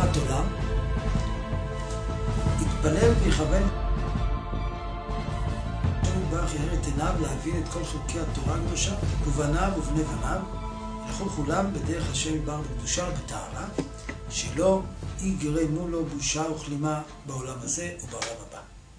אהבת עולם, יתפלל ויכוון יתברך יאיר את עיניו להבין את כל חלקי התורה הקדושה, ובניו ובני בניו ילכו כולם בדרך השם יתברך בקדושה ובטהרה, שלא יגרמו לו בושה וכלימה בעולם הזה ובעולם הבא.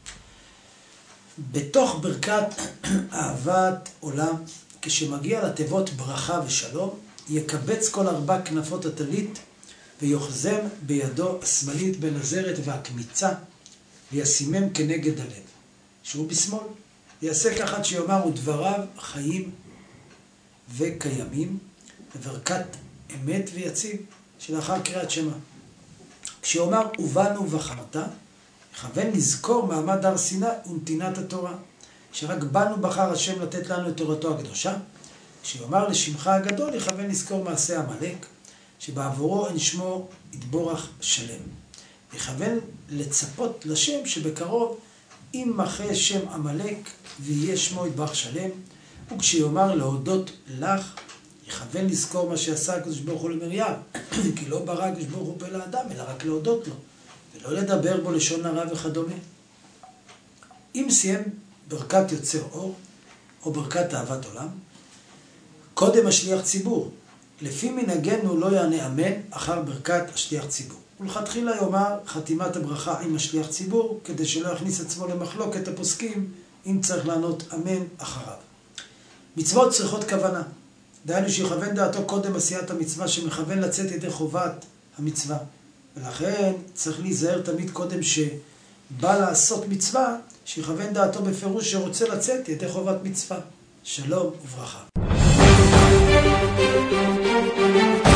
בתוך ברכת אהבת עולם, כשמגיע לתיבות ברכה ושלום, יקבץ כל 4 כנפות הטלית ויוחזם בידו השמאלית בין הזרת והקמיצה וישימם כנגד הלב, שהוא בשמאל. יעשה ככה שיאמר ודבריו חיים וקיימים, בברכת אמת ויציב שלאחר קריאת שמע. כשיאמר ובנו ובחרת, יכוון לזכור מעמד הר סיני ונתינת התורה, שרק בנו בחר השם לתת לנו את תורתו הקדושה. כשיאמר לשמך הגדול, יכוון לזכור מעשה עמלק, שבעבורו אין שמו יתברך שלם. יכוון לצפות לשם שבקרוב ימחה שם עמלק ויהיה שמו יתברך שלם. וכשיאמר להודות לך, יכוון לזכור מה שעשה הקדוש ברוך הוא למרים, כי לא ברא הקדוש ברוך הוא פה לאדם, אלא רק להודות לו, ולא לדבר בו לשון הרע וכדומה. אם סיים ברכת יוצר אור, או ברכת אהבת עולם, קודם השליח ציבור. לפי מנהגנו לא יענה אמן אחר ברכת השליח ציבור. ולכתחילה יאמר חתימת הברכה עם השליח ציבור, כדי שלא יכניס עצמו למחלוקת הפוסקים אם צריך לענות אמן אחריו. מצוות צריכות כוונה. דהיינו שיכוון דעתו קודם עשיית המצווה שמכוון לצאת ידי חובת המצווה. ולכן צריך להיזהר תמיד קודם שבא לעשות מצווה, שיכוון דעתו בפירוש שרוצה לצאת ידי חובת מצווה. שלום וברכה.